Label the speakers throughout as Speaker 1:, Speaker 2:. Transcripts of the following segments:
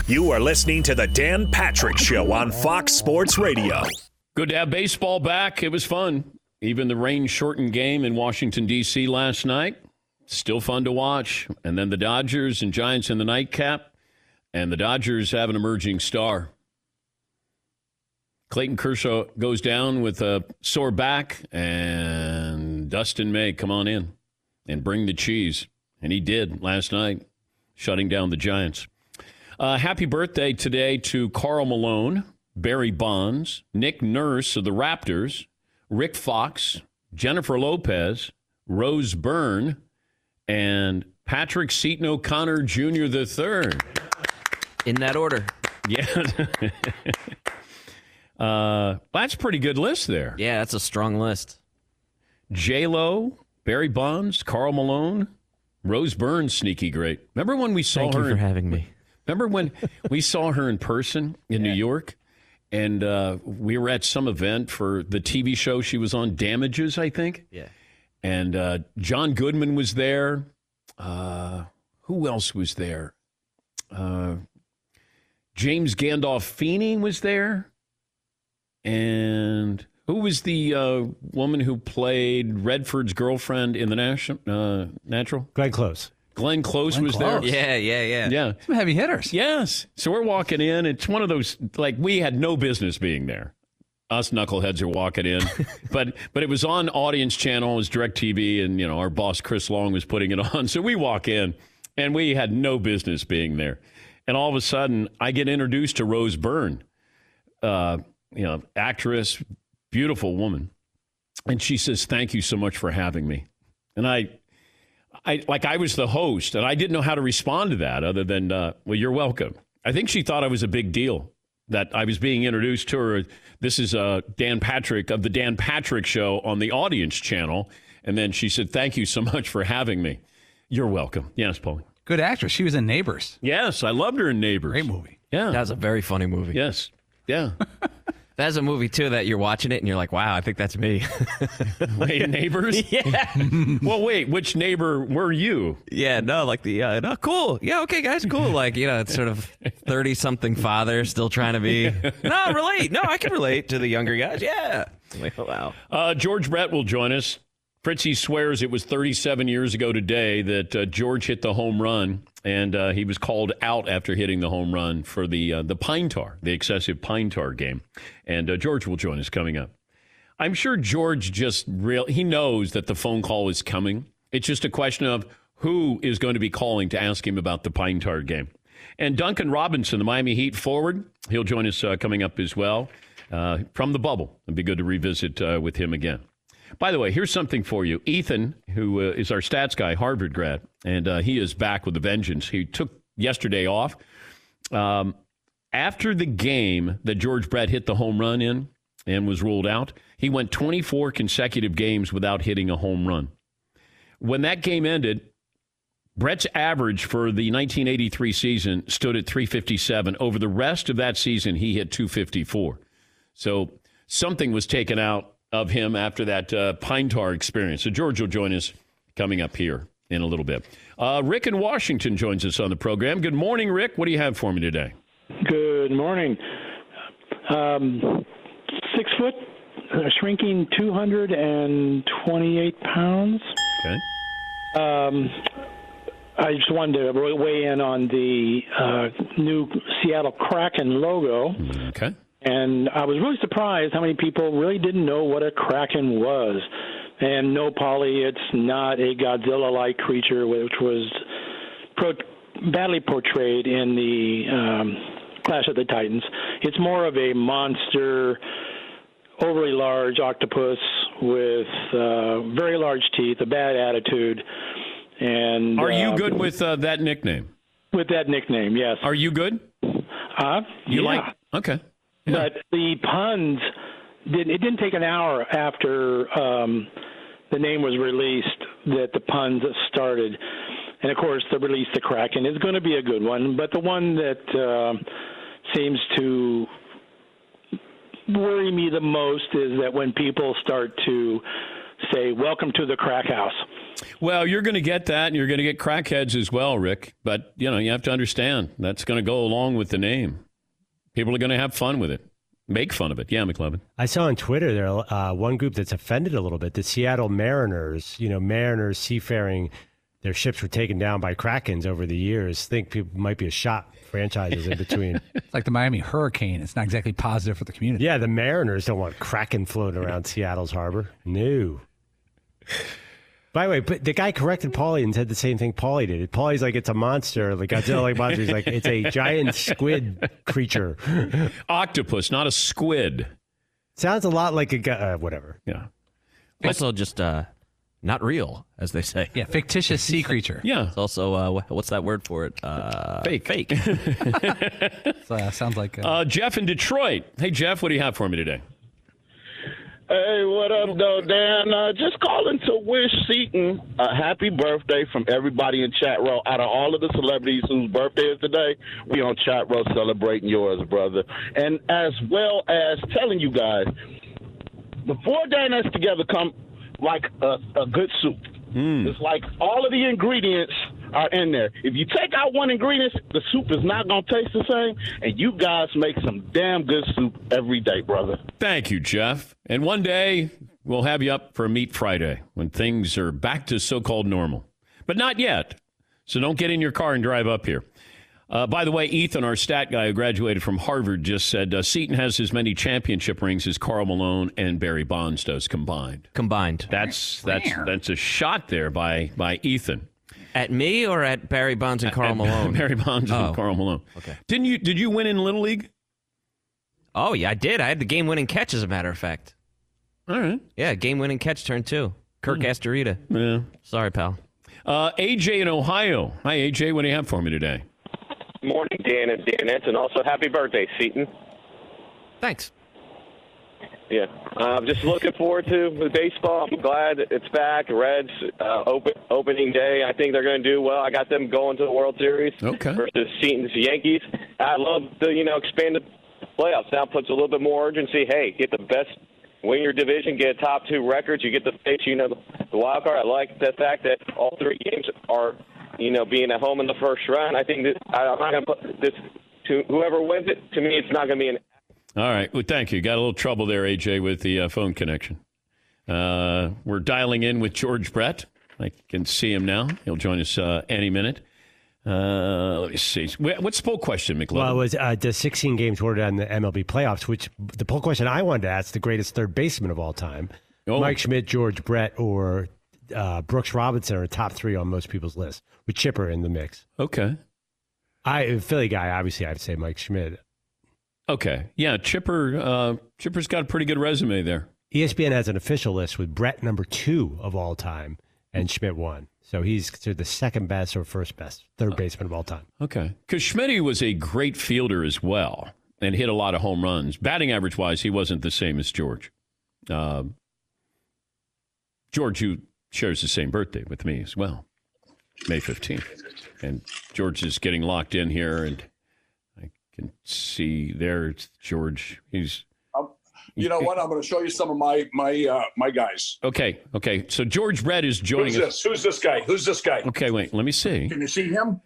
Speaker 1: You are listening to the Dan Patrick Show on Fox Sports Radio.
Speaker 2: Good to have baseball back. It was fun. Even the rain-shortened game in Washington, D.C. last night, still fun to watch. And then the Dodgers and Giants in the nightcap, and the Dodgers have an emerging star. Clayton Kershaw goes down with a sore back, and Dustin May, come on in and bring the cheese. And he did last night, shutting down the Giants. Happy birthday today to Karl Malone, Barry Bonds, Nick Nurse of the Raptors, Rick Fox, Jennifer Lopez, Rose Byrne, and Patrick Seton O'Connor Jr. III.
Speaker 3: In that order.
Speaker 2: Yeah. That's a pretty good list there.
Speaker 3: Yeah, that's a strong list.
Speaker 2: J-Lo, Barry Bonds, Karl Malone, Rose Byrne, sneaky great. Remember when we saw her?
Speaker 3: Thank you for having me.
Speaker 2: Remember when we saw her in person in New York? And we were at some event for the TV show she was on, Damages, I think.
Speaker 3: Yeah.
Speaker 2: And John Goodman was there. Who else was there? James Gandolfini was there. And who was the woman who played Redford's girlfriend in the Natural?
Speaker 4: Glenn Close.
Speaker 2: Glenn Close was there.
Speaker 3: Yeah.
Speaker 4: Some heavy hitters.
Speaker 2: Yes. So we're walking in. It's one of those, like, we had no business being there. Us knuckleheads are walking in. but it was on Audience Channel. It was DirecTV, and, our boss, Chris Long, was putting it on. So we walk in, and we had no business being there. And all of a sudden, I get introduced to Rose Byrne, actress, beautiful woman. And she says, "Thank you so much for having me." And I was the host, and I didn't know how to respond to that other than, well, you're welcome. I think she thought I was a big deal, that I was being introduced to her. This is Dan Patrick of the Dan Patrick Show on the Audience Channel. And then she said, "Thank you so much for having me." You're welcome. Yes, Paulie.
Speaker 4: Good actress. She was in Neighbors.
Speaker 2: Yes, I loved her in Neighbors.
Speaker 4: Great movie.
Speaker 2: Yeah.
Speaker 3: That was a very funny movie.
Speaker 2: Yes. Yeah.
Speaker 3: That's a movie, too, that you're watching it and you're like, wow, I think that's me.
Speaker 2: Wait, Neighbors?
Speaker 3: Yeah.
Speaker 2: Well, wait, which neighbor were you?
Speaker 3: Yeah, no, like no, cool. Yeah, okay, guys, cool. Like, it's sort of 30-something father still trying to be, no, relate. No, I can relate to the younger guys. Yeah. Like, wow.
Speaker 2: George Brett will join us. Fritzy swears it was 37 years ago today that George hit the home run, and he was called out after hitting the home run for the pine tar, the excessive pine tar game. And George will join us coming up. I'm sure George he knows that the phone call is coming. It's just a question of who is going to be calling to ask him about the pine tar game. And Duncan Robinson, the Miami Heat forward, he'll join us coming up as well from the bubble. It'd be good to revisit with him again. By the way, here's something for you. Ethan, who is our stats guy, Harvard grad, and he is back with a vengeance. He took yesterday off. After the game that George Brett hit the home run in and was ruled out, he went 24 consecutive games without hitting a home run. When that game ended, Brett's average for the 1983 season stood at 357. Over the rest of that season, he hit 254. So something was taken out of him after that pine tar experience. So George will join us coming up here in a little bit. Rick in Washington joins us on the program. Good morning, Rick. What do you have for me today?
Speaker 5: Good morning. 6 foot, shrinking 228 pounds.
Speaker 2: Okay.
Speaker 5: I just wanted to weigh in on the new Seattle Kraken logo.
Speaker 2: Okay.
Speaker 5: And I was really surprised how many people really didn't know what a Kraken was. And no, Polly, it's not a Godzilla-like creature, which was badly portrayed in the Clash of the Titans. It's more of a monster, overly large octopus with very large teeth, a bad attitude. And
Speaker 2: are you good with that nickname?
Speaker 5: With that nickname, yes.
Speaker 2: Are you good? You like? Okay. Yeah.
Speaker 5: But the puns, it didn't take an hour after the name was released that the puns started. And, of course, the release, the Kraken, is going to be a good one. But the one that seems to worry me the most is that when people start to say, "Welcome to the crack house."
Speaker 2: Well, you're going to get that, and you're going to get crackheads as well, Rick. But, you have to understand that's going to go along with the name. People are going to have fun with it, make fun of it. Yeah, McLevin.
Speaker 6: I saw on Twitter there one group that's offended a little bit. The Seattle Mariners, mariners seafaring, their ships were taken down by Krakens over the years. Think people might be a shot franchises in between.
Speaker 4: It's like the Miami Hurricane. It's not exactly positive for the community.
Speaker 6: Yeah, the Mariners don't want Kraken floating around Seattle's harbor. No. By the way, but the guy corrected Paulie and said the same thing Paulie did. Paulie's like, it's a monster, like Godzilla-like monster. He's like, it's a giant squid creature.
Speaker 2: Octopus, not a squid.
Speaker 6: Sounds a lot like a whatever.
Speaker 2: Yeah.
Speaker 3: Also, just not real, as they say.
Speaker 4: Yeah, fictitious sea creature.
Speaker 2: Yeah.
Speaker 3: It's also, what's that word for it?
Speaker 2: Fake.
Speaker 3: Fake.
Speaker 4: Sounds like...
Speaker 2: Jeff in Detroit. Hey, Jeff, what do you have for me today?
Speaker 7: Hey, what up, though, Dan? Just calling to wish Seton a happy birthday from everybody in chat row. Out of all of the celebrities whose birthday is today, we on chat row celebrating yours, brother. And as well as telling you guys, the 4 dinners together come like a good soup. It's like all of the ingredients are in there. If you take out one ingredient, the soup is not going to taste the same, and you guys make some damn good soup every day, brother.
Speaker 2: Thank you, Jeff. And one day, we'll have you up for a Meat Friday when things are back to so-called normal. But not yet. So don't get in your car and drive up here. By the way, Ethan, our stat guy who graduated from Harvard, just said Seton has as many championship rings as Karl Malone and Barry Bonds does combined. That's a shot there by Ethan.
Speaker 3: At me or at Barry Bonds and Karl Malone?
Speaker 2: Barry Bonds and Karl Malone.
Speaker 3: Okay.
Speaker 2: Did you win in Little League?
Speaker 3: Oh, yeah, I did. I had the game-winning catch, as a matter of fact.
Speaker 2: All right.
Speaker 3: Yeah, game-winning catch turn 2. Kirk Astorita.
Speaker 2: Yeah.
Speaker 3: Sorry, pal.
Speaker 2: AJ in Ohio. Hi, AJ. What do you have for me today?
Speaker 8: Morning, Dan and Dan, and also happy birthday, Seton.
Speaker 3: Thanks.
Speaker 8: Yeah, I'm just looking forward to the baseball. I'm glad it's back. Reds opening day. I think they're going to do well. I got them going to the World Series versus Seton's Yankees. I love the expanded playoffs. Now puts a little bit more urgency. Hey, get the best, win your division, get top 2 records. You get the face, the wild card. I like the fact that all 3 games are, being at home in the first round. I think that I'm not going to put this to whoever wins it. To me, it's not going to be an.
Speaker 2: All right. Well, thank you. Got a little trouble there, AJ, with the phone connection. We're dialing in with George Brett. I can see him now. He'll join us any minute. Let me see. What's the poll question, McLeod?
Speaker 6: Well, it was does 16 games ordered on the MLB playoffs, which the poll question I wanted to ask, the greatest third baseman of all time, Mike Schmidt, George Brett, or Brooks Robinson are top 3 on most people's list, with Chipper in the mix.
Speaker 2: Okay.
Speaker 6: Philly guy, obviously, I have to say Mike Schmidt.
Speaker 2: Okay. Yeah, Chipper's got a pretty good resume there.
Speaker 6: ESPN has an official list with Brett number 2 of all time and Schmidt 1. So he's considered the second best or first best third baseman of all time.
Speaker 2: Okay. Because Schmidt was a great fielder as well and hit a lot of home runs. Batting average-wise, he wasn't the same as George. George, who shares the same birthday with me as well, May 15th. And George is getting locked in here, and I can see there, George. He's...
Speaker 9: You know what? I'm going to show you some of my guys.
Speaker 2: Okay. So George Brett is joining us.
Speaker 9: Who's this guy? Who's this guy?
Speaker 2: Okay, wait. Let me see.
Speaker 9: Can you see him?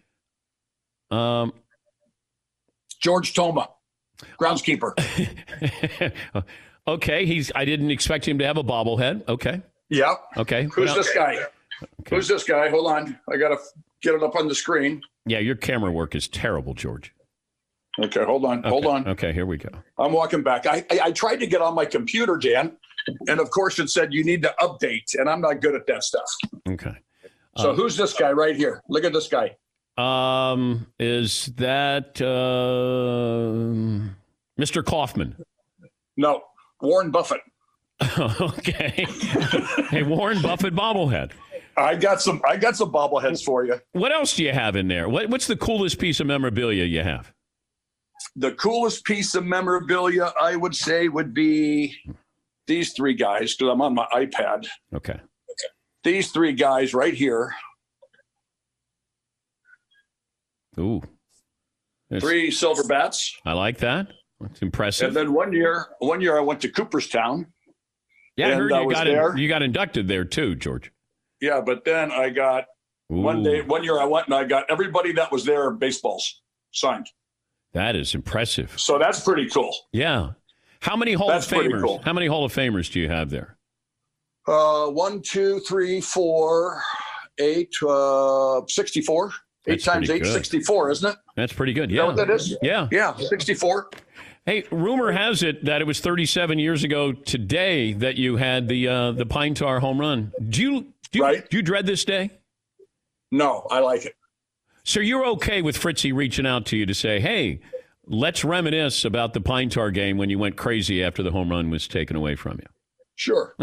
Speaker 9: George Toma, groundskeeper.
Speaker 2: Okay, I didn't expect him to have a bobblehead. Okay.
Speaker 9: Yeah.
Speaker 2: Okay.
Speaker 9: Who's this guy? Okay. Who's this guy? Hold on. I got to get it up on the screen.
Speaker 2: Yeah, your camera work is terrible, George.
Speaker 9: Okay, hold on.
Speaker 2: Okay, here we go.
Speaker 9: I'm walking back. I tried to get on my computer, Dan, and of course it said you need to update, and I'm not good at that stuff.
Speaker 2: Okay.
Speaker 9: So who's this guy right here? Look at this guy.
Speaker 2: Is that Mr. Kaufman?
Speaker 9: No, Warren Buffett.
Speaker 2: Okay. Hey, Warren Buffett bobblehead.
Speaker 9: I got some bobbleheads for you.
Speaker 2: What else do you have in there? What's the coolest piece of memorabilia you have?
Speaker 9: The coolest piece of memorabilia, I would say, would be these 3 guys, because I'm on my iPad.
Speaker 2: Okay.
Speaker 9: These 3 guys right here.
Speaker 2: Ooh.
Speaker 9: 3 silver bats.
Speaker 2: I like that. That's impressive.
Speaker 9: And then one year I went to Cooperstown.
Speaker 2: Yeah, I heard you got inducted there too, George.
Speaker 9: Yeah, but then I got one year I went and I got everybody that was there baseballs signed.
Speaker 2: That is impressive.
Speaker 9: So that's pretty cool.
Speaker 2: Yeah. How many Hall of Famers? Cool. How many Hall of Famers do you have there?
Speaker 9: 1, 2, 3, 4, 8, 64.
Speaker 2: That's
Speaker 9: 8 times 8, 64, isn't it?
Speaker 2: That's pretty good.
Speaker 9: Yeah.
Speaker 2: You know
Speaker 9: what that is?
Speaker 2: Yeah.
Speaker 9: Yeah, 64.
Speaker 2: Hey, rumor has it that it was 37 years ago today that you had the Pine Tar home run. Do you dread this day?
Speaker 9: No, I like it.
Speaker 2: So you're okay with Fritzy reaching out to you to say, hey, let's reminisce about the Pine Tar game when you went crazy after the home run was taken away from you?
Speaker 9: Sure.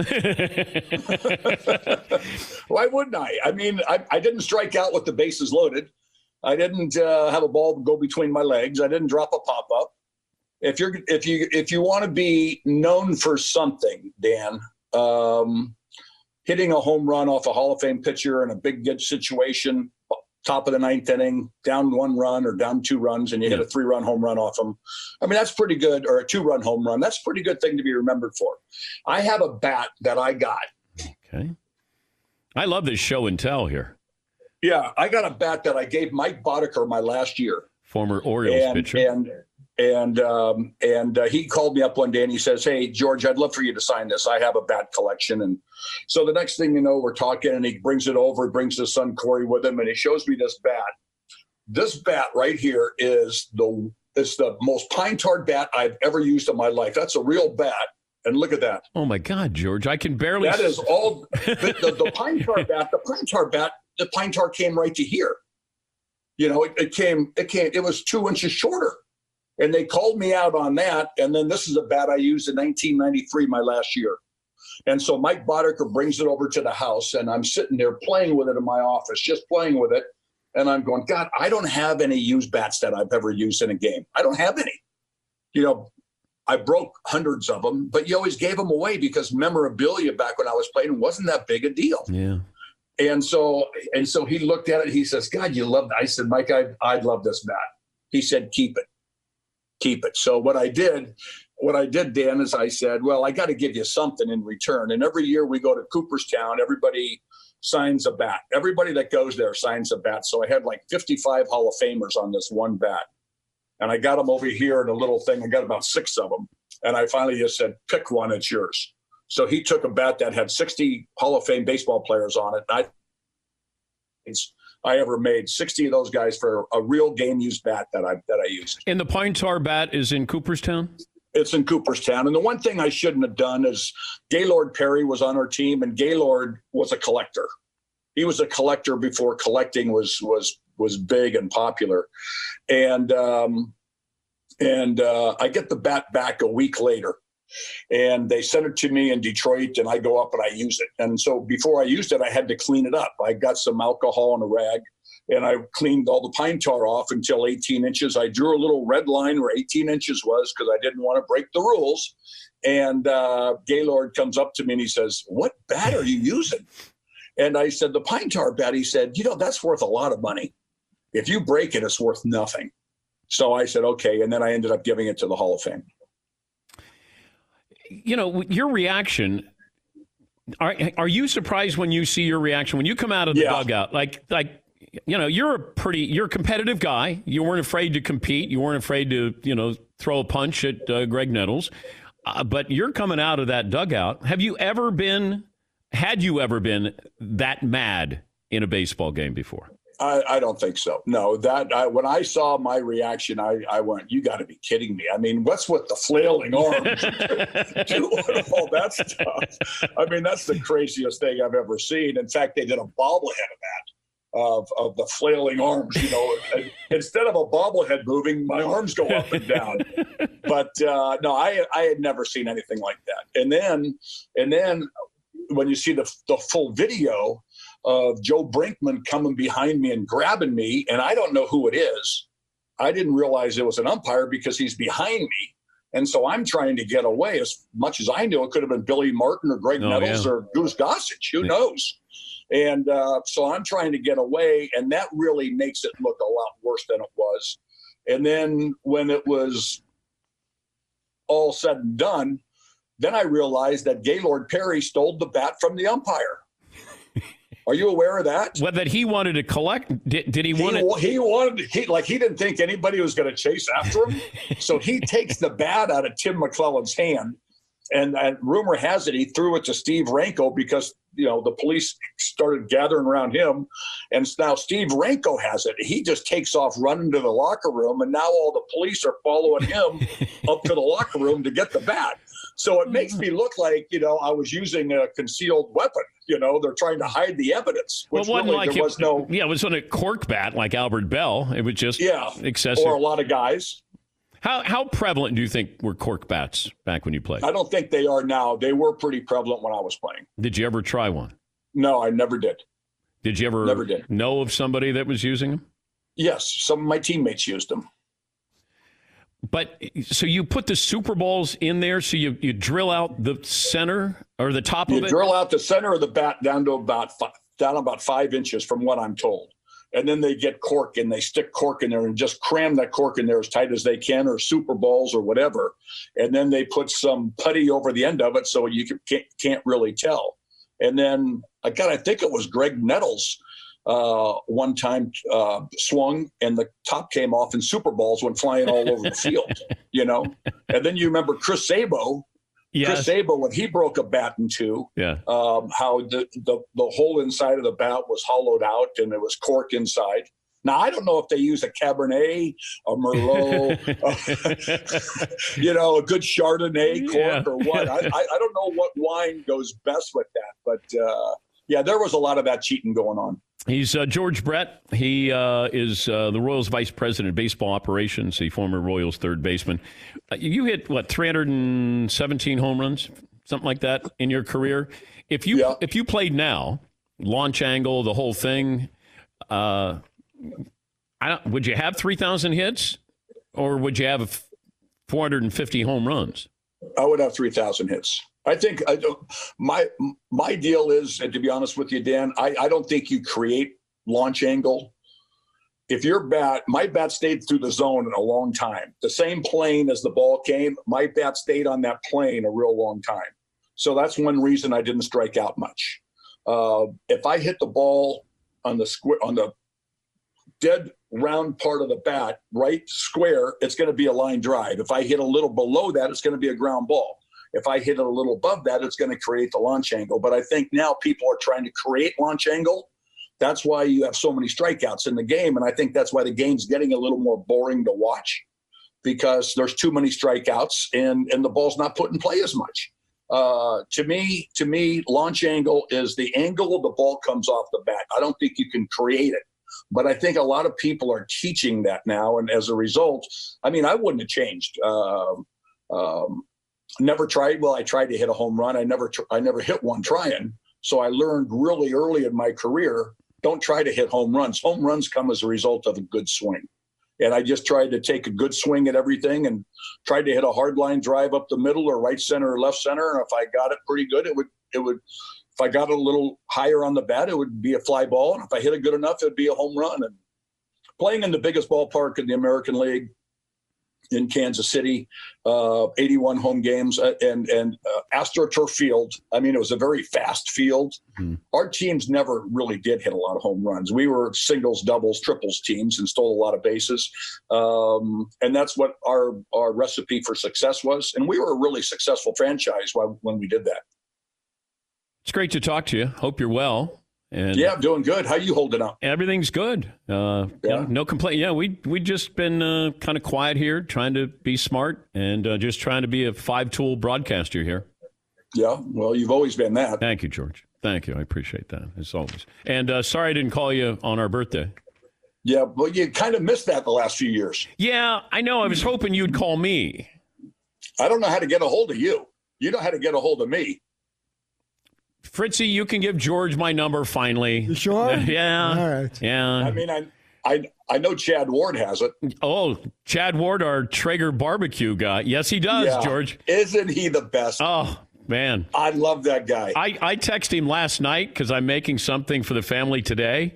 Speaker 9: Why wouldn't I? I mean, I didn't strike out with the bases loaded. I didn't have a ball go between my legs. I didn't drop a pop-up. If you want to be known for something, Dan, hitting a home run off a Hall of Fame pitcher in a big good situation, top of the 9th inning, down 1 run or down 2 runs, and you hit a 3-run home run off them. I mean, that's pretty good, or a 2-run home run. That's a pretty good thing to be remembered for. I have a bat that I got.
Speaker 2: Okay. I love this show and tell here.
Speaker 9: Yeah, I got a bat that I gave Mike Boddicker my last year.
Speaker 2: Former Orioles pitcher.
Speaker 9: And he called me up one day and he says, hey, George, I'd love for you to sign this. I have a bat collection. And so the next thing you know, we're talking and he brings it over, brings his son Corey with him, and he shows me this bat. This bat right here is the most pine-tar bat I've ever used in my life. That's a real bat. And look at that.
Speaker 2: Oh, my God, George, I can barely.
Speaker 9: That is all the pine-tar bat. The pine-tar came right to here. You know, it was 2 inches shorter. And they called me out on that. And then this is a bat I used in 1993, my last year. And so Mike Boddicker brings it over to the house, and I'm sitting there playing with it in my office, just playing with it. And I'm going, God, I don't have any used bats that I've ever used in a game. I don't have any. You know, I broke hundreds of them, but you always gave them away because memorabilia back when I was playing wasn't that big a deal.
Speaker 2: Yeah. And
Speaker 9: so he looked at it. He says, God, you love that. I said, Mike, I'd love this bat. He said, keep it. So what I did, Dan, is I said, well, I got to give you something in return. And every year we go to Cooperstown, everybody signs a bat. Everybody that goes there signs a bat. So I had like 55 Hall of Famers on this one bat. And I got them over here in a little thing. I got about 6 of them. And I finally just said, pick one, it's yours. So he took a bat that had 60 Hall of Fame baseball players on it. And I ever made 60 of those guys for a real game-used bat that I used.
Speaker 2: And the Pine Tar bat is in Cooperstown?
Speaker 9: It's in Cooperstown. And the one thing I shouldn't have done is Gaylord Perry was on our team, and Gaylord was a collector. He was a collector before collecting was big and popular. And I get the bat back a week later. And they sent it to me in Detroit, and I go up and I use it. And so before I used it, I had to clean it up. I got some alcohol in a rag, and I cleaned all the pine tar off until 18 inches. I drew a little red line where 18 inches was because I didn't want to break the rules. And Gaylord comes up to me and he says, what bat are you using? And I said, the pine tar bat. He said, that's worth a lot of money. If you break it, it's worth nothing. So I said, okay. And then I ended up giving it to the Hall of Fame.
Speaker 2: Your reaction, are you surprised when you see your reaction when you come out of the dugout? You're a competitive guy. You weren't afraid to compete. You weren't afraid to, throw a punch at Greg Nettles. But you're coming out of that dugout. Had you ever been that mad in a baseball game before?
Speaker 9: I don't think so. No, when I saw my reaction, I went, you got to be kidding me. I mean, what's with the flailing arms? Doing all that stuff. I mean, that's the craziest thing I've ever seen. In fact, they did a bobblehead of that, of the flailing arms, instead of a bobblehead moving, my arms go up and down. But no, I had never seen anything like that. And then when you see the full video of Joe Brinkman coming behind me and grabbing me, and I don't know who it is. I didn't realize it was an umpire because he's behind me. And so I'm trying to get away. As much as I knew, it could have been Billy Martin or Greg Nettles or Goose Gossage. Who knows? And so I'm trying to get away, and that really makes it look a lot worse than it was. And then when it was all said and done, then I realized that Gaylord Perry stole the bat from the umpire. Are you aware of that?
Speaker 2: Well, that he wanted to collect. Did he want it?
Speaker 9: He didn't think anybody was going to chase after him. So he takes the bat out of Tim McClellan's hand. And rumor has it he threw it to Steve Ranko because, the police started gathering around him. And now Steve Ranko has it. He just takes off running to the locker room. And now all the police are following him up to the locker room to get the bat. So it makes me look like, I was using a concealed weapon. They're trying to hide the evidence. Which
Speaker 2: well,
Speaker 9: really,
Speaker 2: like
Speaker 9: there was no.
Speaker 2: Yeah, it wasn't a cork bat like Albert Bell. It was just excessive.
Speaker 9: Or a lot of guys.
Speaker 2: How prevalent do you think were cork bats back when you played?
Speaker 9: I don't think they are now. They were pretty prevalent when I was playing.
Speaker 2: Did you ever try one?
Speaker 9: No, I never did.
Speaker 2: Did you ever
Speaker 9: never did.
Speaker 2: know of somebody that was using them?
Speaker 9: Yes, some of my teammates used them.
Speaker 2: But so you put the Super Balls in there, so you drill out the center or the top of it?
Speaker 9: You drill out the center of the bat down to about 5 inches from what I'm told. And then they get cork and they stick cork in there and just cram that cork in there as tight as they can, or Super Balls or whatever. And then they put some putty over the end of it so you can't really tell. And then, I think it was Greg Nettles one time swung and the top came off and Super Balls went flying all over the field, And then you remember Chris Sabo. Yes. Chris Sabo, when he broke a bat in two, how the whole inside of the bat was hollowed out and there was cork inside. Now, I don't know if they use a Cabernet, a Merlot, a good Chardonnay cork or what. I don't know what wine goes best with that. But, there was a lot of that cheating going on.
Speaker 2: He's George Brett. He is the Royals vice president of baseball operations, the former Royals third baseman. You hit, 317 home runs, something like that in your career? If you played now, launch angle, the whole thing, would you have 3,000 hits or would you have 450 home runs?
Speaker 9: I would have 3,000 hits. I think my deal is, and to be honest with you, Dan, I don't think you create launch angle. If my bat stayed through the zone in a long time, the same plane as the ball came, my bat stayed on that plane a real long time. So that's one reason I didn't strike out much. If I hit the ball on the dead round part of the bat, right square, it's going to be a line drive. If I hit a little below that, it's going to be a ground ball. If I hit it a little above that, it's going to create the launch angle. But I think now people are trying to create launch angle. That's why you have so many strikeouts in the game. And I think that's why the game's getting a little more boring to watch, because there's too many strikeouts and the ball's not put in play as much. To me, launch angle is the angle the ball comes off the bat. I don't think you can create it. But I think a lot of people are teaching that now. And as a result, I wouldn't have changed. Never tried. Well, I tried to hit a home run. I never hit one trying. So I learned really early in my career, don't try to hit home runs. Home runs come as a result of a good swing. And I just tried to take a good swing at everything and tried to hit a hard line drive up the middle or right center or left center. And if I got it pretty good, it would, if I got it a little higher on the bat, it would be a fly ball. And if I hit it good enough, it'd be a home run. And playing in the biggest ballpark in the American League in Kansas City, 81 home games, and AstroTurf Field. It was a very fast field. Mm-hmm. Our teams never really did hit a lot of home runs. We were singles, doubles, triples teams and stole a lot of bases. And that's what our recipe for success was. And we were a really successful franchise when we did that.
Speaker 2: It's great to talk to you. Hope you're well. And
Speaker 9: I'm doing good. How you holding up?
Speaker 2: Everything's good. No complaint. Yeah, we just been kind of quiet here, trying to be smart and just trying to be a 5-tool broadcaster here.
Speaker 9: Yeah, well, you've always been that.
Speaker 2: Thank you, George. Thank you. I appreciate that, as always. And sorry I didn't call you on our birthday.
Speaker 9: Yeah, but you kind of missed that the last few years.
Speaker 2: Yeah, I know. I was hoping you'd call me.
Speaker 9: I don't know how to get a hold of you. You know how to get a hold of me.
Speaker 2: Fritzy, you can give George my number finally.
Speaker 10: You sure?
Speaker 2: Yeah.
Speaker 10: All right.
Speaker 2: Yeah.
Speaker 9: I know Chad Ward has it.
Speaker 2: Oh, Chad Ward, our Traeger barbecue guy. Yes, he does, George.
Speaker 9: Isn't he the best?
Speaker 2: Oh, man.
Speaker 9: I love that guy.
Speaker 2: I texted him last night because I'm making something for the family today.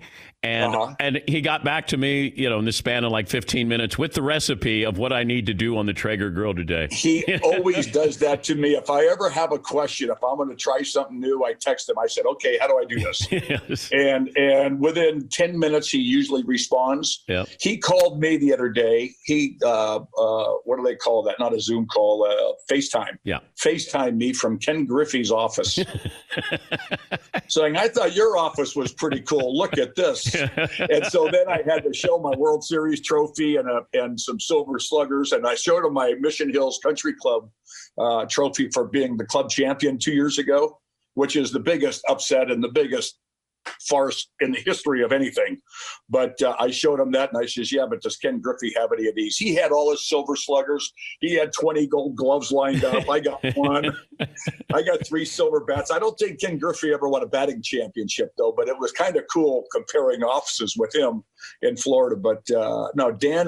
Speaker 2: And he got back to me, in the span of like 15 minutes with the recipe of what I need to do on the Traeger grill today.
Speaker 9: He always does that to me. If I ever have a question, if I'm going to try something new, I text him. I said, okay, how do I do this?
Speaker 2: Yes.
Speaker 9: And within 10 minutes, he usually responds.
Speaker 2: Yep.
Speaker 9: He called me the other day. He, what do they call that? Not a Zoom call, FaceTime.
Speaker 2: Yeah.
Speaker 9: FaceTime me from Ken Griffey's office. Saying, I thought your office was pretty cool. Look at this. And so then I had to show my World Series trophy and some silver sluggers. And I showed him my Mission Hills Country Club trophy for being the club champion 2 years ago, which is the biggest upset and the biggest farce in the history of anything. But I showed him that, and I says, yeah, but does Ken Griffey have any of these? He had all his silver sluggers. He had 20 gold gloves lined up. I got one. I got 3 silver bats. I don't think Ken Griffey ever won a batting championship, though, but it was kind of cool comparing offices with him in Florida. But no,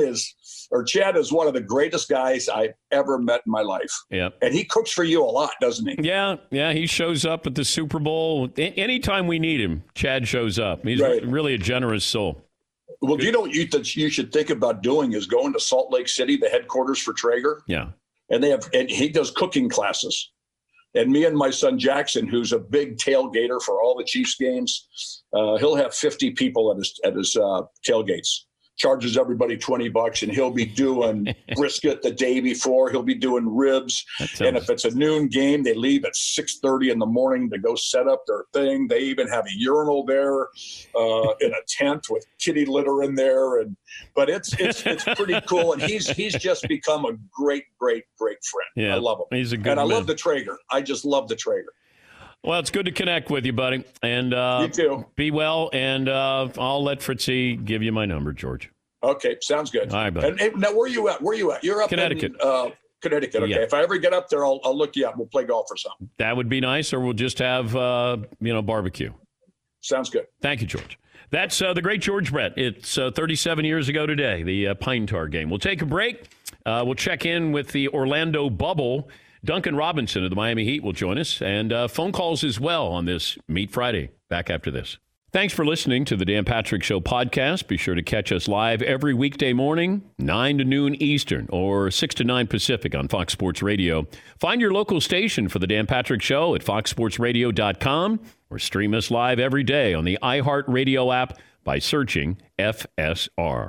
Speaker 9: Chad is one of the greatest guys I've ever met in my life.
Speaker 2: Yeah.
Speaker 9: And he cooks for you a lot, doesn't he?
Speaker 2: Yeah. He shows up at the Super Bowl. Anytime we need him, Chad shows up. He's really a generous soul.
Speaker 9: Well, you know what you should think about doing is going to Salt Lake City, the headquarters for Traeger.
Speaker 2: Yeah.
Speaker 9: And he does cooking classes. And me and my son Jackson, who's a big tailgater for all the Chiefs games, he'll have 50 people at his tailgates. Charges everybody $20, and he'll be doing brisket the day before. He'll be doing ribs, and if it's a noon game, they leave at 6:30 in the morning to go set up their thing. They even have a urinal there in a tent with kitty litter in there, but it's pretty cool. And he's just become a great friend.
Speaker 2: Yeah,
Speaker 9: I love him.
Speaker 2: He's a good
Speaker 9: and I
Speaker 2: man.
Speaker 9: love the Traeger. I just love the Traeger.
Speaker 2: Well, it's good to connect with you, buddy. And
Speaker 9: you too.
Speaker 2: Be well, and I'll let Fritzy give you my number, George.
Speaker 9: Okay, sounds good.
Speaker 2: All right, buddy.
Speaker 9: And now, where you at? You're up
Speaker 2: Connecticut.
Speaker 9: in Connecticut. Okay,
Speaker 2: Yeah.
Speaker 9: if I ever get up there, I'll look you up. We'll play golf or something.
Speaker 2: That would be nice, or we'll just have barbecue.
Speaker 9: Sounds good.
Speaker 2: Thank you, George. That's the great George Brett. It's 37 years ago today, the Pine Tar game. We'll take a break. We'll check in with the Orlando bubble. Duncan Robinson of the Miami Heat will join us, and phone calls as well on this Meet Friday. Back after this. Thanks for listening to the Dan Patrick Show podcast. Be sure to catch us live every weekday morning, 9 to noon Eastern or 6 to 9 Pacific on Fox Sports Radio. Find your local station for the Dan Patrick Show at foxsportsradio.com or stream us live every day on the iHeartRadio app by searching FSR.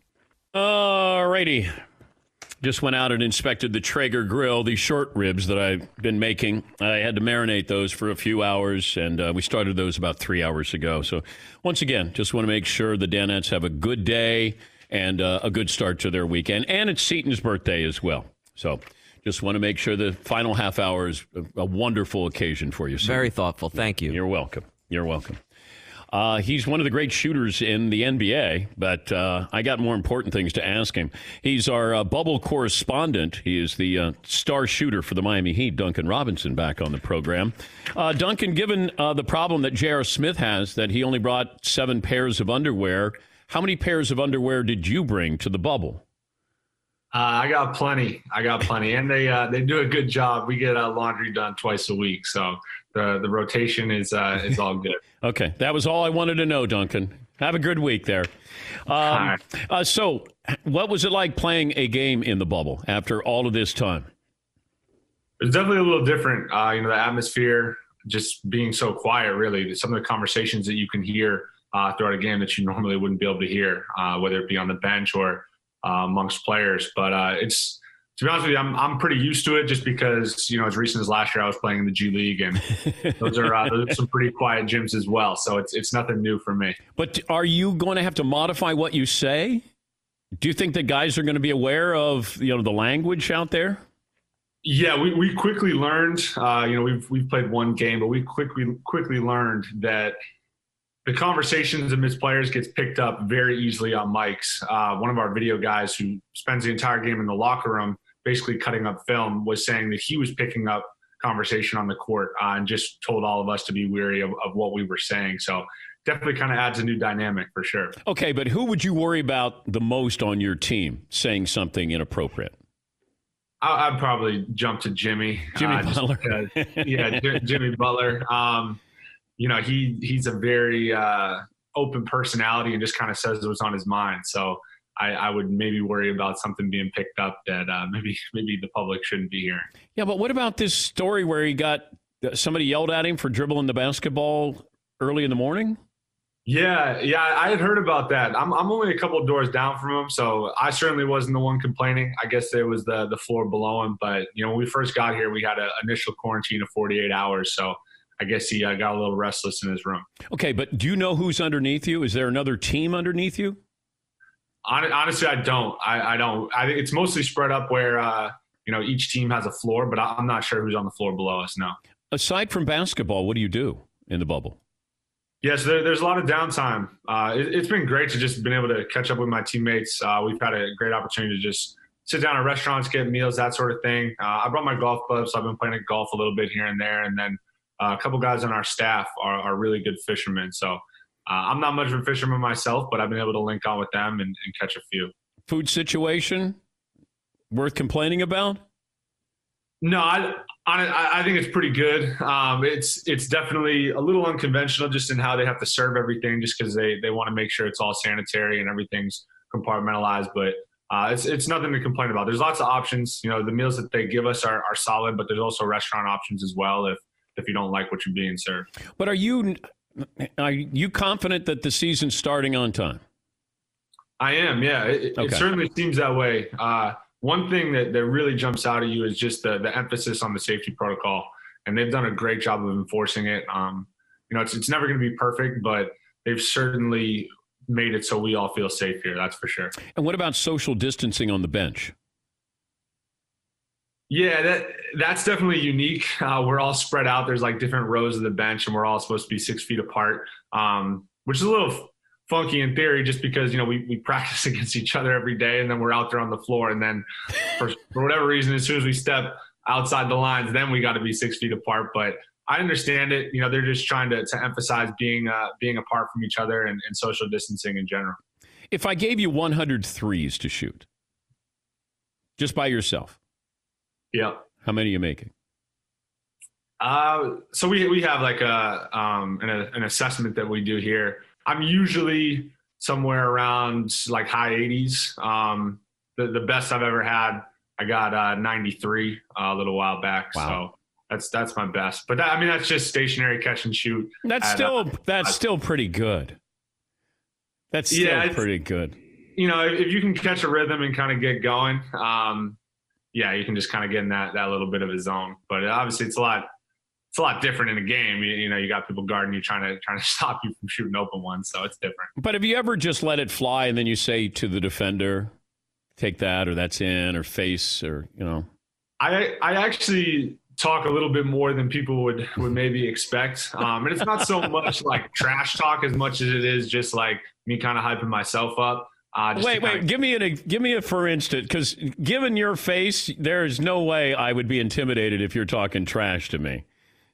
Speaker 2: All righty. Just went out and inspected the Traeger grill, these short ribs that I've been making. I had to marinate those for a few hours, and we started those about 3 hours ago. So once again, just want to make sure the Danettes have a good day and a good start to their weekend. And it's Seton's birthday as well. So just want to make sure the final half hour is a wonderful occasion for you.
Speaker 3: Very thoughtful. Thank you.
Speaker 2: You're welcome. You're welcome. He's one of the great shooters in the NBA, but I got more important things to ask him. He's our bubble correspondent. He is the star shooter for the Miami Heat, Duncan Robinson, back on the program. Duncan, given the problem that J.R. Smith has, that he only brought 7 pairs of underwear, how many pairs of underwear did you bring to the bubble?
Speaker 10: I got plenty. And they do a good job. We get laundry done twice a week, so the rotation is all good.
Speaker 2: Okay, that was all I wanted to know, Duncan. Have a good week there. So, what was it like playing a game in the bubble after all of this time?
Speaker 10: It's definitely a little different. The atmosphere just being so quiet, really. Some of the conversations that you can hear throughout a game that you normally wouldn't be able to hear, whether it be on the bench or amongst players. But it's, to be honest with you, I'm pretty used to it just because, as recent as last year, I was playing in the G League, and those are some pretty quiet gyms as well. So it's nothing new for me.
Speaker 2: But are you going to have to modify what you say? Do you think that guys are going to be aware of, the language out there?
Speaker 10: Yeah, we quickly learned, we've played one game, but we quickly learned that the conversations amidst players gets picked up very easily on mics. One of our video guys who spends the entire game in the locker room basically cutting up film was saying that he was picking up conversation on the court and just told all of us to be wary of what we were saying. So definitely kind of adds a new dynamic for sure.
Speaker 2: Okay, but who would you worry about the most on your team saying something inappropriate?
Speaker 10: I'd probably jump to Jimmy.
Speaker 2: Butler.
Speaker 10: Jimmy Butler. He's a very open personality and just kind of says what's on his mind. So I would maybe worry about something being picked up that maybe the public shouldn't be hearing.
Speaker 2: Yeah, but what about this story where he got somebody yelled at him for dribbling the basketball early in the morning?
Speaker 10: Yeah, I had heard about that. I'm only a couple of doors down from him, so I certainly wasn't the one complaining. I guess it was the floor below him. But, when we first got here, we had an initial quarantine of 48 hours, so I guess he got a little restless in his room.
Speaker 2: Okay, but do you know who's underneath you? Is there another team underneath you?
Speaker 10: Honestly, I don't. I don't. I think it's mostly spread up where, each team has a floor, but I'm not sure who's on the floor below us now.
Speaker 2: Aside from basketball, what do you do in the bubble?
Speaker 10: Yes, there's a lot of downtime. It's been great to just been able to catch up with my teammates. We've had a great opportunity to just sit down at restaurants, get meals, that sort of thing. I brought my golf club, so I've been playing golf a little bit here and there. And then a couple guys on our staff are really good fishermen. So I'm not much of a fisherman myself, but I've been able to link on with them and catch a few.
Speaker 2: Food situation worth complaining about?
Speaker 10: No, I think it's pretty good. It's definitely a little unconventional just in how they have to serve everything, just because they want to make sure it's all sanitary and everything's compartmentalized. But it's nothing to complain about. There's lots of options. The meals that they give us are solid, but there's also restaurant options as well if you don't like what you're being served.
Speaker 2: But are you confident that the season's starting on time?
Speaker 10: I am, yeah. It certainly seems that way. One thing that really jumps out at you is just the emphasis on the safety protocol, and they've done a great job of enforcing it. It's never going to be perfect, but they've certainly made it so we all feel safe here. That's for sure.
Speaker 2: And what about social distancing on the bench?
Speaker 10: Yeah, that's definitely unique. We're all spread out. There's like different rows of the bench, and we're all supposed to be 6 feet apart, which is a little funky in theory, just because we practice against each other every day, and then we're out there on the floor, and then for whatever reason, as soon as we step outside the lines, then we got to be 6 feet apart. But I understand it. They're just trying to emphasize being apart from each other and social distancing in general.
Speaker 2: If I gave you 100 threes to shoot, just by yourself,
Speaker 10: yeah,
Speaker 2: how many are you making?
Speaker 10: So we have like an assessment that we do here. I'm usually somewhere around like high 80s. The best I've ever had, I got 93 a little while back. Wow. So that's my best. But that's just stationary catch and shoot.
Speaker 2: That's still pretty good. That's still pretty good.
Speaker 10: If you can catch a rhythm and kind of get going, you can just kind of get in that little bit of a zone. But obviously it's a lot different in a game. You got people guarding you, trying to stop you from shooting open ones. So it's different. But
Speaker 2: have you ever just let it fly and then you say to the defender, take that, or that's in, or face, or,
Speaker 10: I actually talk a little bit more than people would maybe expect. And it's not so much like trash talk as much as it is just like me kind of hyping myself up.
Speaker 2: Wait, give me a for instance, because given your face, there's no way I would be intimidated if you're talking trash to me.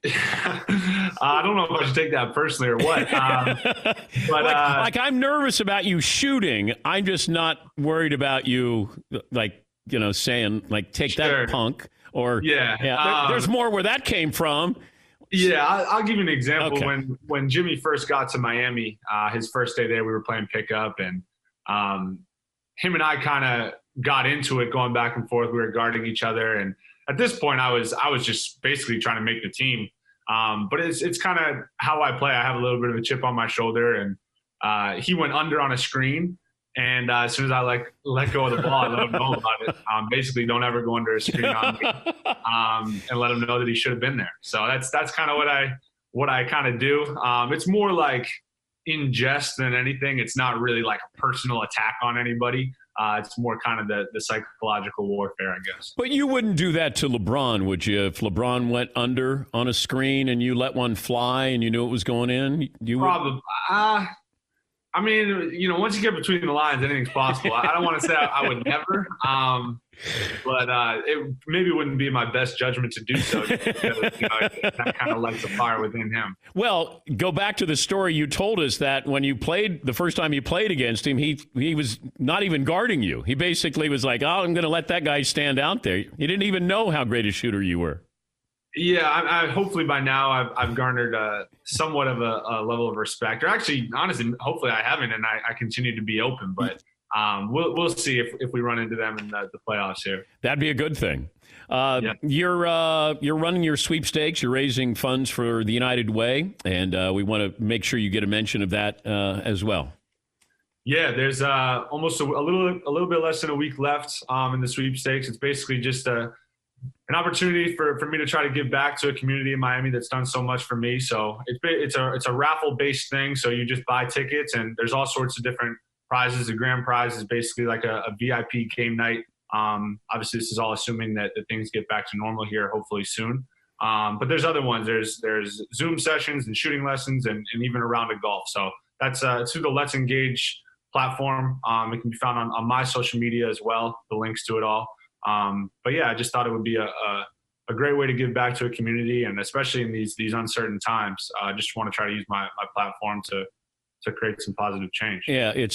Speaker 10: I don't know if I should take that personally or what. But
Speaker 2: I'm nervous about you shooting. I'm just not worried about you, saying take that punk, or there's more where that came from.
Speaker 10: Yeah, I'll give you an example.
Speaker 2: Okay.
Speaker 10: When Jimmy first got to Miami, his first day there, we were playing pickup, and him and I kind of got into it, going back and forth. We were guarding each other, and at this point, I was just basically trying to make the team. But it's kind of how I play. I have a little bit of a chip on my shoulder, and he went under on a screen. And as soon as I let go of the ball, I let him know about it. Basically, don't ever go under a screen on me, and let him know that he should have been there. So that's kind of what I kind of do. It's more like in jest than anything. It's not really like a personal attack on anybody. It's more kind of the psychological warfare, I guess.
Speaker 2: But you wouldn't do that to LeBron, would you? If LeBron went under on a screen and you let one fly and you knew it was going in, you would?
Speaker 10: Probably. Once you get between the lines, anything's possible. I don't want to say I would never, but it maybe wouldn't be my best judgment to do so. That kind of lights a fire within him.
Speaker 2: Well, go back to the story you told us that when you played the first time you played against him, he was not even guarding you. He basically was like, "Oh, I'm going to let that guy stand out there." He didn't even know how great a shooter you were.
Speaker 10: Yeah, I hopefully by now I've garnered somewhat of a level of respect. Or actually, honestly, hopefully I haven't, and I continue to be open. But we'll see if we run into them in the playoffs here.
Speaker 2: That'd be a good thing.
Speaker 10: Yeah.
Speaker 2: You're running your sweepstakes. You're raising funds for the United Way, and we want to make sure you get a mention of that as well.
Speaker 10: Yeah, there's almost a little bit less than a week left in the sweepstakes. It's basically just an opportunity for me to try to give back to a community in Miami that's done so much for me. So it's a raffle based thing. So you just buy tickets, and there's all sorts of different prizes. The grand prize is basically like a VIP game night. Obviously, this is all assuming that things get back to normal here, hopefully soon. But there's other ones. There's Zoom sessions and shooting lessons and even a round of golf. So that's through the Let's Engage platform. It can be found on my social media as well, the links to it all. But yeah, I just thought it would be a great way to give back to a community, and especially in these uncertain times. I just want to try to use my platform to create some positive change.
Speaker 2: Yeah, it's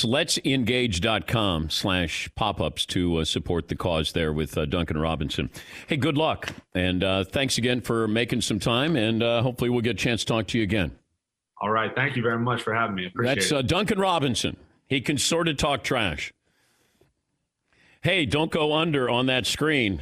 Speaker 2: letsengage.com/pop-ups to support the cause there with Duncan Robinson. Hey, good luck. And thanks again for making some time, and hopefully we'll get a chance to talk to you again.
Speaker 10: All right. Thank you very much for having me. Appreciate it.
Speaker 2: Duncan Robinson. He can sort of talk trash. Hey, don't go under on that screen.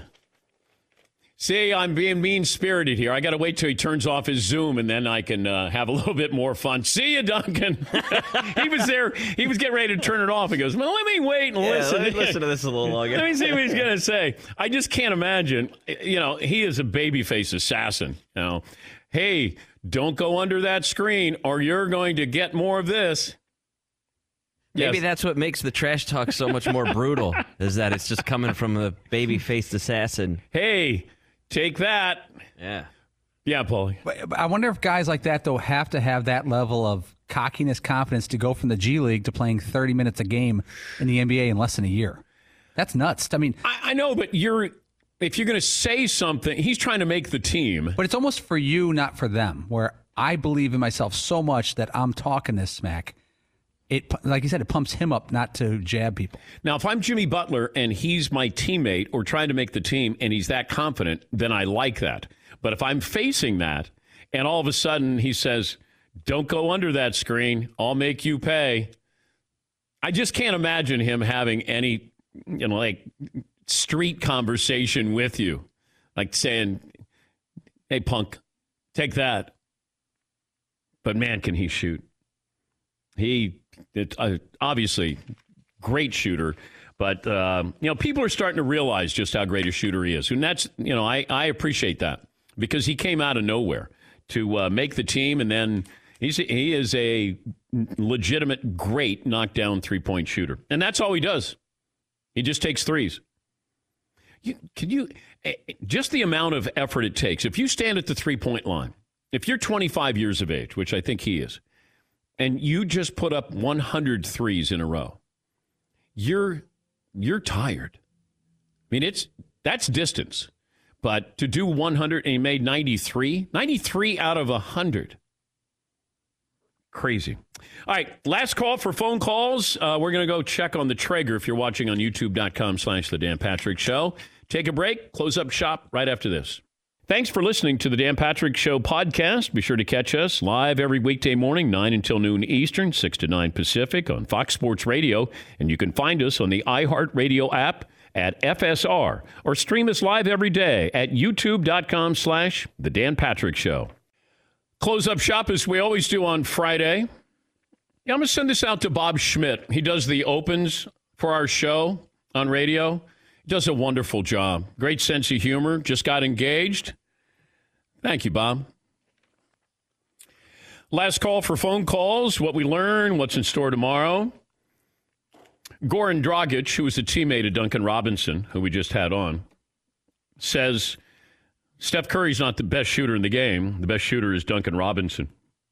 Speaker 2: See, I'm being mean-spirited here. I got to wait till he turns off his Zoom, and then I can have a little bit more fun. See you, Duncan. He was there. He was getting ready to turn it off. He goes, well, let me wait and listen.
Speaker 3: Let me listen to this a little longer.
Speaker 2: Let me see what he's going to say. I just can't imagine. He is a babyface assassin. Hey, don't go under that screen, or you're going to get more of this.
Speaker 3: Maybe
Speaker 2: Yes.
Speaker 3: that's what makes the trash talk so much more brutal, is that it's just coming from a baby-faced assassin.
Speaker 2: Hey, take that.
Speaker 3: Yeah.
Speaker 2: Yeah, Paulie.
Speaker 4: But I wonder if guys like that, though, have to have that level of cockiness, confidence to go from the G League to playing 30 minutes a game in the NBA in less than a year. That's nuts. I mean,
Speaker 2: I know, but if you're going to say something, he's trying to make the team.
Speaker 4: But it's almost for you, not for them, where I believe in myself so much that I'm talking this smack. It, like you said, it pumps him up not to jab people.
Speaker 2: Now, if I'm Jimmy Butler and he's my teammate or trying to make the team and he's that confident, then I like that. But if I'm facing that and all of a sudden he says, don't go under that screen, I'll make you pay. I just can't imagine him having any, like street conversation with you. Like saying, hey, punk, take that. But man, can he shoot. It's obviously great shooter, but people are starting to realize just how great a shooter he is, and that's I appreciate that because he came out of nowhere to make the team, and then he is a legitimate great knockdown 3-point shooter, and that's all he does. He just takes threes. Just the amount of effort it takes if you stand at the 3-point line, if you're 25 years of age, which I think he is. And you just put up 100 threes in a row. You're tired. I mean, that's distance. But to do 100 and he made 93 out of 100. Crazy. All right, last call for phone calls. We're going to go check on the Traeger if you're watching on youtube.com/The Dan Patrick Show. Take a break, close up shop right after this. Thanks for listening to the Dan Patrick Show podcast. Be sure to catch us live every weekday morning, 9 until noon Eastern, 6 to 9 Pacific on Fox Sports Radio. And you can find us on the iHeartRadio app at FSR or stream us live every day at youtube.com/The Dan Patrick Show. Close up shop as we always do on Friday. Yeah, I'm going to send this out to Bob Schmidt. He does the opens for our show on radio. He does a wonderful job. Great sense of humor. Just got engaged. Thank you, Bob. Last call for phone calls. What we learn, what's in store tomorrow. Goran Dragic, who was a teammate of Duncan Robinson, who we just had on, says Steph Curry's not the best shooter in the game. The best shooter is Duncan Robinson.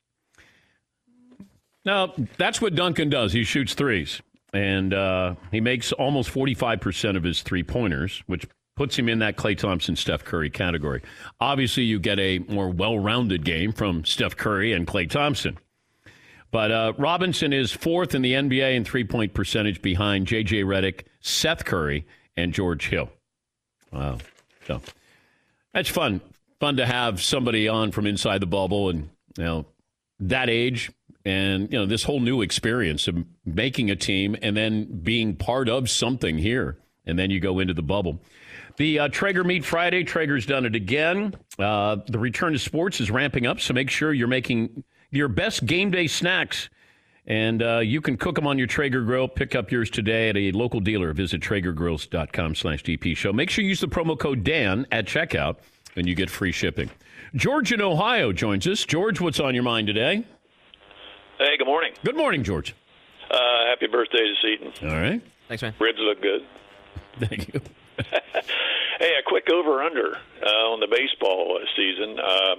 Speaker 2: Now, that's what Duncan does. He shoots threes. And he makes almost 45% of his three-pointers, which puts him in that Klay Thompson, Steph Curry category. Obviously, you get a more well-rounded game from Steph Curry and Klay Thompson. But Robinson is fourth in the NBA in three-point percentage behind J.J. Redick, Seth Curry, and George Hill. Wow. So that's fun. fun to have somebody on from inside the bubble and, that age and, this whole new experience of making a team and then being part of something here. And then you go into the bubble. The Traeger Meat Friday, Traeger's done it again. The return to sports is ramping up, so make sure you're making your best game day snacks. And you can cook them on your Traeger grill. Pick up yours today at a local dealer. Visit TraegerGrills.com/DP show. Make sure you use the promo code Dan at checkout, and you get free shipping. George in Ohio joins us. George, what's on your mind today?
Speaker 11: Hey, good morning.
Speaker 2: Good morning, George.
Speaker 11: Happy birthday to Seton.
Speaker 2: All right.
Speaker 3: Thanks, man.
Speaker 11: Ribs look good.
Speaker 2: Thank you.
Speaker 11: Hey, a quick over-under on the baseball season.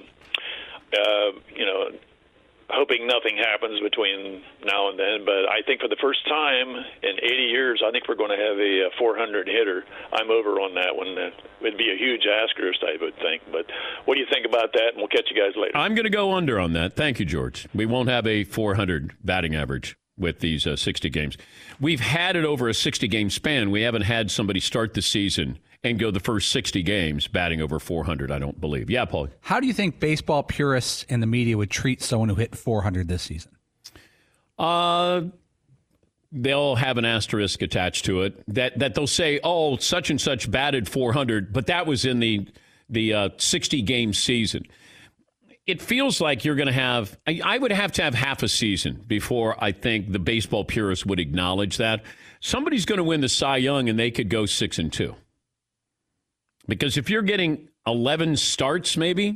Speaker 11: Hoping nothing happens between now and then, but I think for the first time in 80 years, I think we're going to have a 400 hitter. I'm over on that one. It'd be a huge asterisk, I would think. But what do you think about that? And we'll catch you guys later.
Speaker 2: I'm going to go under on that. Thank you, George. We won't have a 400 batting average with these 60 games. We've had it over a 60-game span. We haven't had somebody start the season and go the first 60 games batting over 400, I don't believe. Yeah, Paul.
Speaker 4: How do you think baseball purists and the media would treat someone who hit 400 this season?
Speaker 2: They'll have an asterisk attached to it that they'll say, oh, such and such batted 400, but that was in the 60-game season. It feels like you're going to have – I would have to have half a season before I think the baseball purists would acknowledge that. Somebody's going to win the Cy Young, and they could go 6-2. Because if you're getting 11 starts, maybe,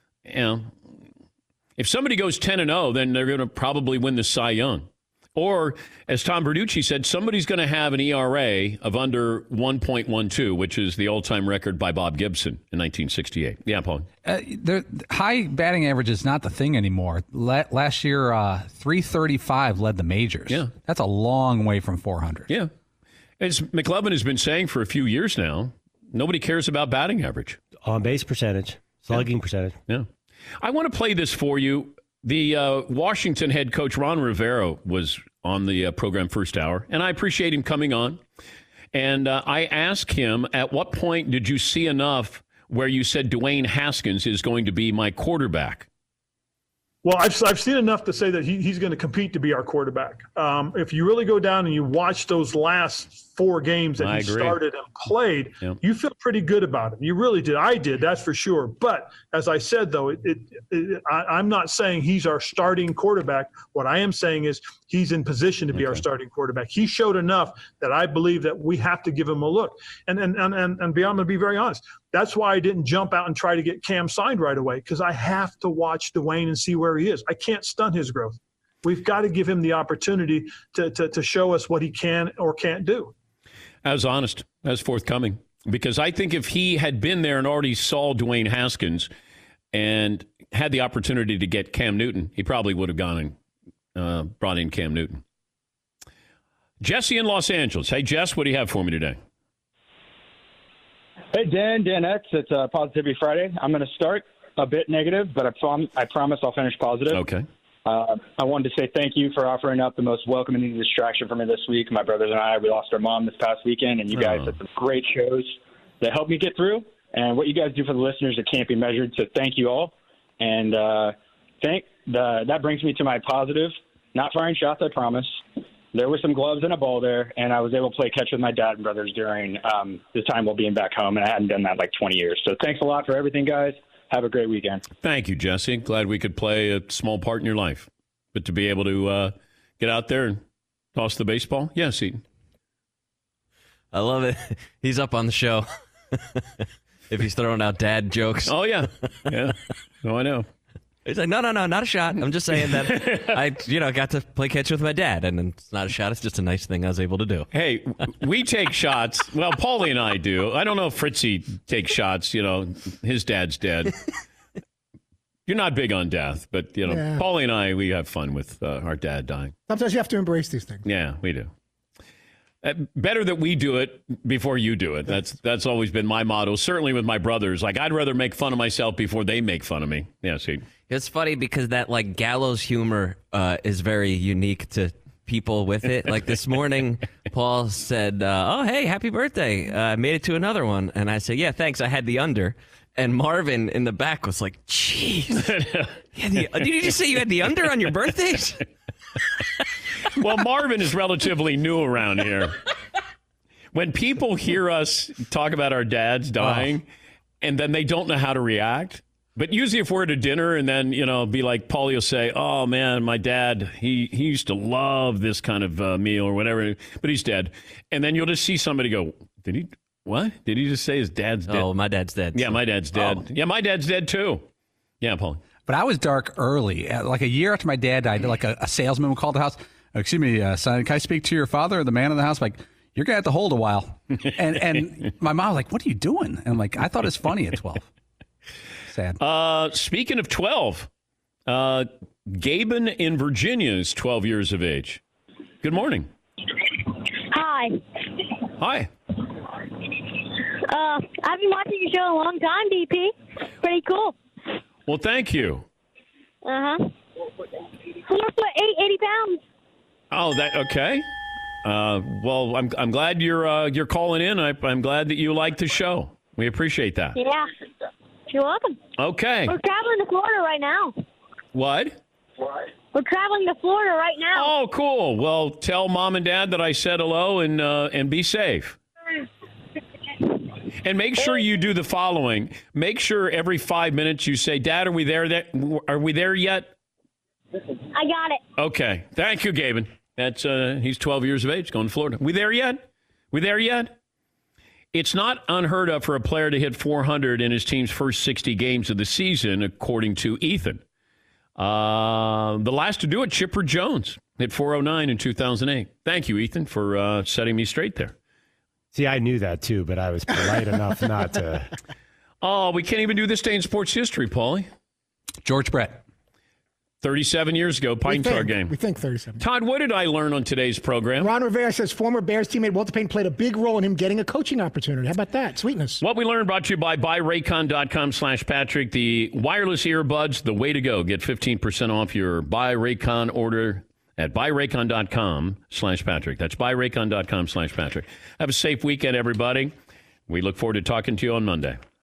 Speaker 2: if somebody goes 10-0, then they're going to probably win the Cy Young. Or, as Tom Verducci said, somebody's going to have an ERA of under 1.12, which is the all-time record by Bob Gibson in 1968. Yeah, Paul.
Speaker 4: High batting average is not the thing anymore. Last year, 335 led the majors.
Speaker 2: Yeah.
Speaker 4: That's a long way from 400.
Speaker 2: Yeah. As McLovin has been saying for a few years now, nobody cares about batting average.
Speaker 6: On-base percentage, slugging percentage.
Speaker 2: Yeah. I want to play this for you. The Washington head coach, Ron Rivera, was on the program first hour, and I appreciate him coming on. And I asked him, at what point did you see enough where you said Dwayne Haskins is going to be my quarterback?
Speaker 12: Well, I've seen enough to say that he's going to compete to be our quarterback. If you really go down and you watch those last 4 games that he started and played, you feel pretty good about him. You really did. I did, that's for sure. But as I said, though, I'm not saying he's our starting quarterback. What I am saying is he's in position to be our starting quarterback. He showed enough that I believe that we have to give him a look. And I'm going to be very honest. That's why I didn't jump out and try to get Cam signed right away, because I have to watch Dwayne and see where he is. I can't stunt his growth. We've got to give him the opportunity to show us what he can or can't do.
Speaker 2: As honest, as forthcoming. Because I think if he had been there and already saw Dwayne Haskins and had the opportunity to get Cam Newton, he probably would have gone and brought in Cam Newton. Jesse in Los Angeles. Hey, Jess, what do you have for me today?
Speaker 13: Hey, Dan X. It's Positivity Friday. I'm going to start a bit negative, but I promise I'll finish positive.
Speaker 2: Okay.
Speaker 13: I wanted to say thank you for offering up the most welcoming distraction for me this week. My brothers and I, we lost our mom this past weekend, and you guys had some great shows that helped me get through. And what you guys do for the listeners, it can't be measured. So thank you all. And that brings me to my positive. Not firing shots, I promise. There were some gloves and a ball there, and I was able to play catch with my dad and brothers during the time while being back home, and I hadn't done that in like 20 years. So thanks a lot for everything, guys. Have a great weekend.
Speaker 2: Thank you, Jesse. Glad we could play a small part in your life. But to be able to get out there and toss the baseball, yes, Eaton.
Speaker 3: I love it. He's up on the show. If he's throwing out dad jokes.
Speaker 2: Oh, yeah. Yeah. Oh, I know.
Speaker 3: He's like, no, not a shot. I'm just saying that I, got to play catch with my dad, and it's not a shot. It's just a nice thing I was able to do.
Speaker 2: Hey, we take shots. Well, Paulie and I do. I don't know if Fritzy takes shots. His dad's dead. You're not big on death, but, Paulie and I, we have fun with our dad dying.
Speaker 14: Sometimes you have to embrace these things.
Speaker 2: Yeah, we do. Better that we do it before you do it. That's always been my motto, certainly with my brothers. Like, I'd rather make fun of myself before they make fun of me. Yeah, see.
Speaker 3: It's funny because that, gallows humor is very unique to people with it. Like, this morning, Paul said, oh, hey, happy birthday. I made it to another one. And I said, yeah, thanks. I had the under. And Marvin in the back was like, "Jeez, did you just say you had the under on your birthdays?"
Speaker 2: Well, Marvin is relatively new around here. When people hear us talk about our dads dying, and then they don't know how to react. But usually if we're at a dinner and then, be like, Paulie will say, "Oh, man, my dad, he used to love this kind of meal," or whatever, but he's dead. And then you'll just see somebody go, "Did he, what? Did he just say his dad's dead?"
Speaker 3: Oh, my dad's dead.
Speaker 2: Yeah, my dad's dead. Yeah, my dad's dead too. Yeah, Paulie.
Speaker 4: But I was dark early. Like a year after my dad died, like a salesman would call the house. "Excuse me, son, can I speak to your father, the man in the house?" Like, "You're going to have to hold a while." And my mom was like, "What are you doing?" And I'm like, "I thought it's funny at 12. Sad.
Speaker 2: Speaking of 12, Gaben in Virginia is 12 years of age. Good morning.
Speaker 14: Hi.
Speaker 2: Hi.
Speaker 14: I've been watching your show a long time, DP. Pretty cool.
Speaker 2: Well, thank you.
Speaker 14: 4'8", 80 pounds.
Speaker 2: Oh, that okay. Well, I'm glad you're calling in. I'm glad that you like the show. We appreciate that.
Speaker 14: Yeah. You're welcome.
Speaker 2: Okay.
Speaker 14: We're traveling to Florida right now.
Speaker 2: What?
Speaker 14: We're traveling to Florida right now.
Speaker 2: Oh, cool. Well, tell Mom and Dad that I said hello and be safe. And make sure you do the following. Make sure every 5 minutes you say, "Dad, are we there? Are we there yet?"
Speaker 14: I got it.
Speaker 2: Okay. Thank you, Gaben. That's he's 12 years of age, going to Florida. We there yet? We there yet? It's not unheard of for a player to hit 400 in his team's first 60 games of the season, according to Ethan. The last to do it, Chipper Jones, hit 409 in 2008. Thank you, Ethan, for setting me straight there.
Speaker 6: See, I knew that too, but I was polite enough not to.
Speaker 2: Oh, we can't even do this day in sports history, Paulie.
Speaker 4: George Brett.
Speaker 2: 37 years ago, Pine Tar game.
Speaker 15: We think 37.
Speaker 2: Todd, what did I learn on today's program?
Speaker 15: Ron Rivera says former Bears teammate Walter Payton played a big role in him getting a coaching opportunity. How about that? Sweetness.
Speaker 2: What we learned brought to you by BuyRaycon.com/Patrick. The wireless earbuds, the way to go. Get 15% off your Buy Raycon order at BuyRaycon.com/Patrick. That's BuyRaycon.com/Patrick. Have a safe weekend, everybody. We look forward to talking to you on Monday.